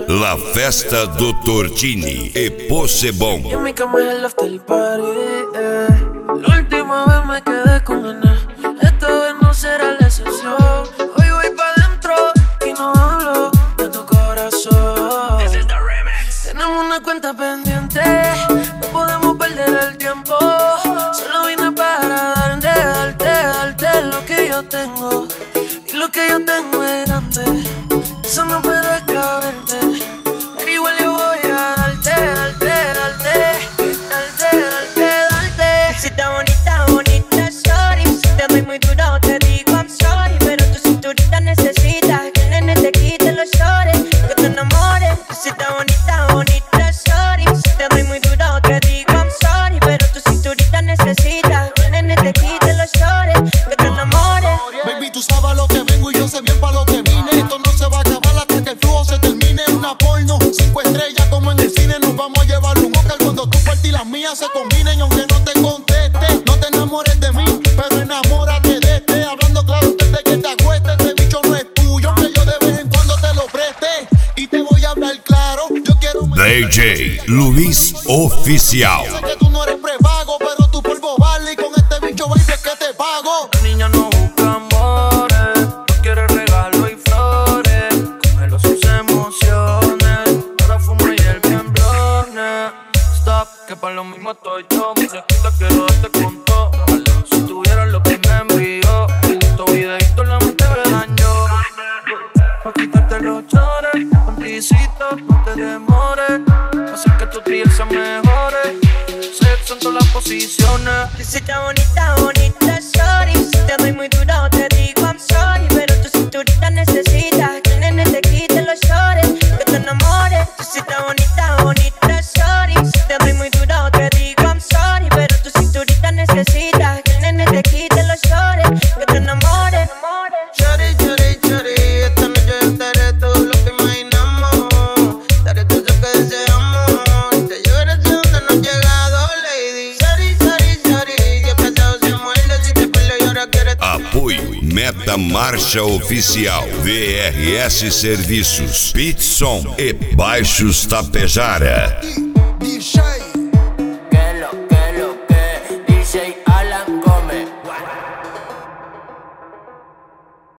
La festa do Tortini e Possebon. Y en mi cama es el after party, La última vez me quedé con ganas, esta vez no será la excepción. Hoy voy pa' dentro y no hablo de tu corazón. This is the remix. Tenemos una cuenta pendiente, no podemos perder el tiempo. Solo vine para darte lo que yo tengo. Y lo que yo tengo es grande, eso no puede caberte. Pero igual yo voy a darte. Si está bonita, sorry. Si te doy muy duro, te digo I'm sorry. Pero tu cinturita necesita que el nene te quite los shorts, que te enamores. Si está bonita, sorry. Si te doy muy duro, te digo I'm sorry. Pero tu cinturita necesita que el nene te quite los shorts, que te enamores. Baby, tú sabes a lo que vengo y yo sé bien pa' lo que vine. Esto no se va a acabar hasta que el flujo se termine. Una porno, 5 estrellas como en el cine. Nos vamos a llevar un Oscar cuando tu parte y las mías se combinen. Y aunque no te conteste, no te enamores de mí, pero enamórate de este. Hablando claro antes de que te acuestes, este bicho no es tuyo, que yo de vez en cuando te lo preste. Y te voy a hablar claro, yo quiero... DJ Luis Oficial. Sé que tú no eres prepago, pero tu polvo vale. Y con este bicho, baby, es que te pago. La niña no busca amores, no quiere regalos y flores. Cógelo sus emociones, ahora fuma y el bien blonde. Stop, que pa' lo mismo estoy yo. Muñequita, quiero darte con todo. Si tuvieras lo que me envió, estos videitos la mente me dañó. Pa' quitarte los chores, anticito, no te demores. Hacer que tus días sean mejores. Sexo en todas las posiciones. Si está bonita, sorry. Si te doy muy duro, te digo I'm sorry. Pero tu cinturita necesita que el nene te quite los shorts, que te enamores. Si está bonita, sorry. Si te doy muy duro, te digo I'm sorry. Pero tu cinturita necesita que el nene te quite los shorts, que te enamores. Chori, esta noche yo daré todo lo que imaginamos. Daré todo lo que deseamos. Te llevaré hacia donde no has llegado, lady. Chori, que pesado se muerde. Si te pelo y ahora quieres... Apoio Meta Marcha Oficial, VRS Serviços, Pitson e Baixos Tapejara.